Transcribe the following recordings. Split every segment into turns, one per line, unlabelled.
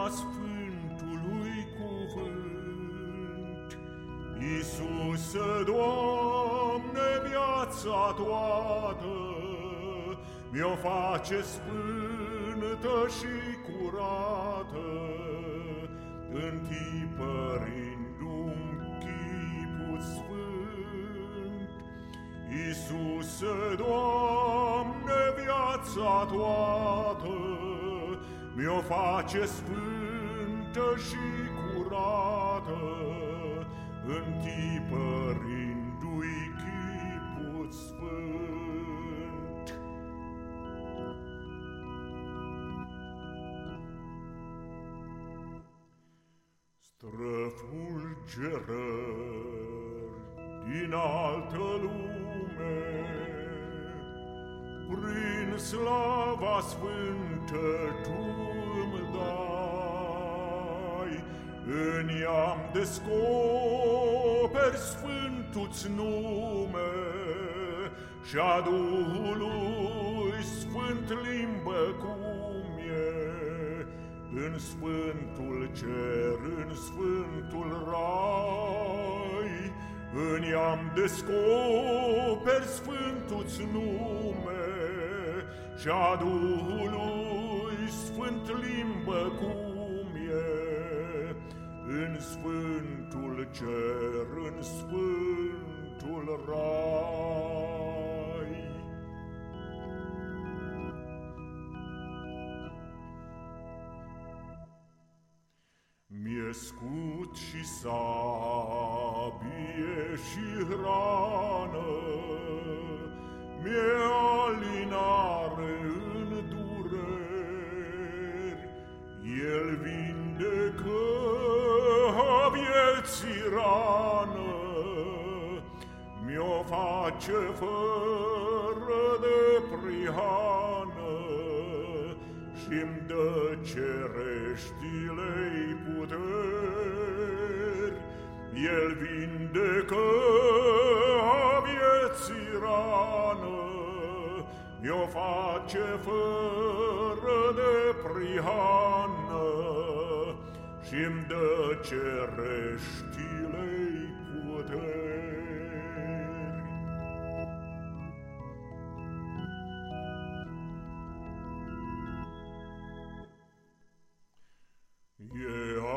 lumina Sfântului cuvânt. Iisuse, Doamne, viața toată mi-o face sfântă și curată, întipărindu-mi chipul sfânt. Iisuse, Doamne, viața toată mi-o face sfântă și curată, întipărindu-i chipul sfânt. Străfulgerări din altă lume, prin slava sfântă Tu îmi dai, în ea-mi descoperi sfântul-ți nume și-a Duhului sfânt limbă cum e. În sfântul cer, în sfântul rai, în ea-mi descoperi sfântul-ți nume și-a Duhului sfânt limbă cum e. În sfântul cer, în sfântul rai. Mi-e scut și sabie și hrană, mi-e alinare în dureri. El vindecă vieții rană, mi-o face fără de prihană și-mi dă cereștilei puteri. El vindecă vieții rană, mi-o face fără de prihană și-mi dă cereștilei puteri. E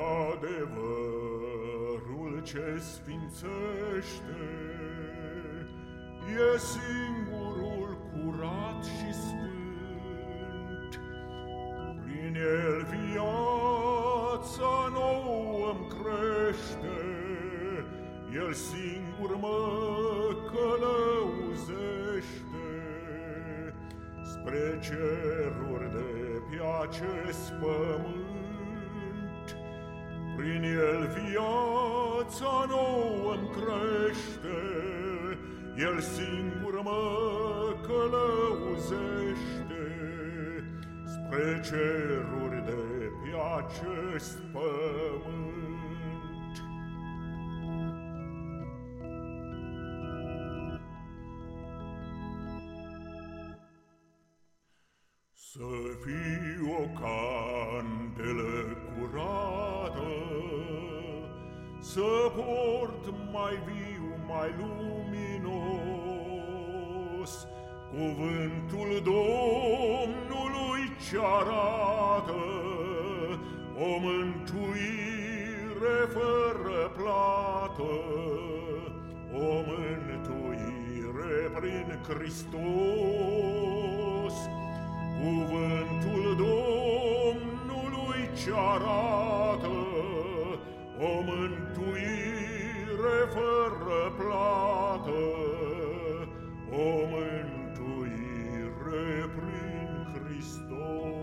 adevărul ce sfințește, e singurul curat și sfânt. Prin el viața nouă îmi crește, el singur mă călăuzește spre ceruri de pe acest pământ. Prin el viața nouă-mi crește, el singur mă călăuzește spre ceruri de pe acest pământ. Să fiu o candelă curată, să port mai viu, mai luminos cuvântul Domnului ce arată o mântuire fără plată, o mântuire prin Hristos. Cuvântul Domnului ce arată o mântuire fără plată, o mântuire prin Hristos.